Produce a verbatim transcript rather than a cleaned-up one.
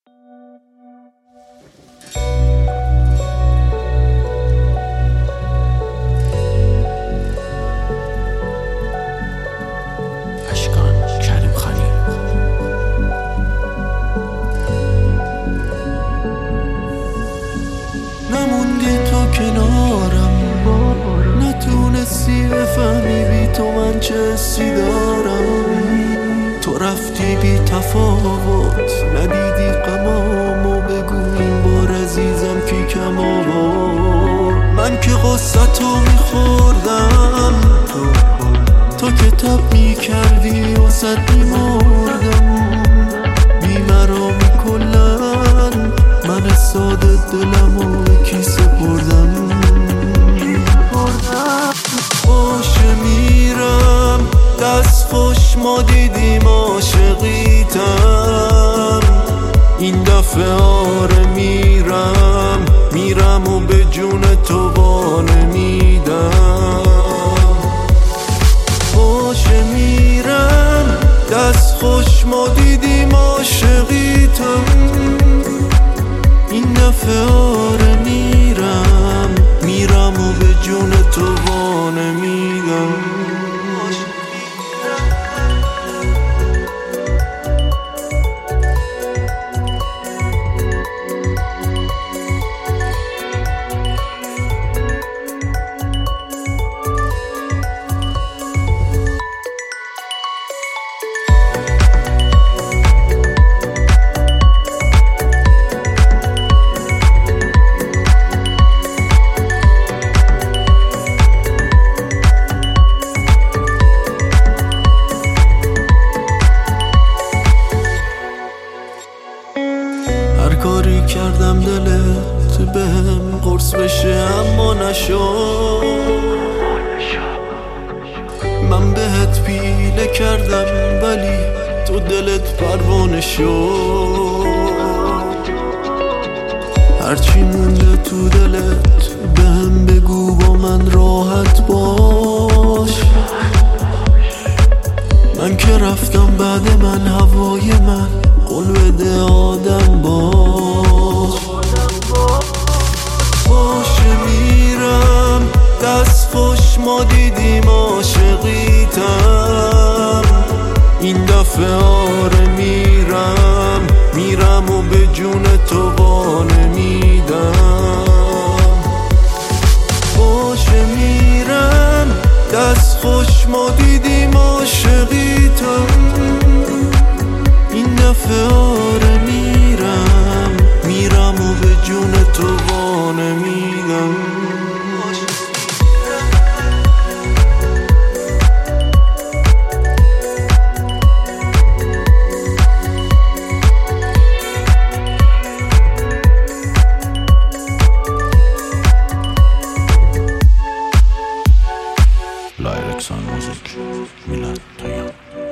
نموندی تو کنارم، نتونستی بفهمی بی تو من چه حسی دارم. تو رفتی بی تفاوت، ندیدی غمامو، بگو این بار عزیزم کی کم آورد. من که غصتو میخوردم، تو تو که تب میکردی و صد میمردم. بیمرامی کلن من ساده دلمو کیسه بردم. باشه میرم دست خوش، ما دیدیم عاشقیتم. این دفعه آره میرم میرم و به جون تو وانه میدم. باشه میرم دست خوش، ما دیدیم عاشقیتم. این دفعه آره میرم میرم و به جون تو وانه میدم. هر کاری کردم دلت بهم قرص بشه اما نشد. من بهت پیله کردم ولی تو دلت پروانه شد. هرچی مونده تو دلت بهم بگو، با من راحت باش. من که رفتم بعد من هوای من قول بده آدم باش. باشه میرم دست خوش، ما دیدیم عاشقیتم. این دفعه آره میرم میرم و به جون تو وانه میدم. باشه میرم دست خوش، ما دیدیم عاشقیتم. این دفعه آره میرم میرم و به جون تو وانه میدم. Lyrics and music, Milan Tayan.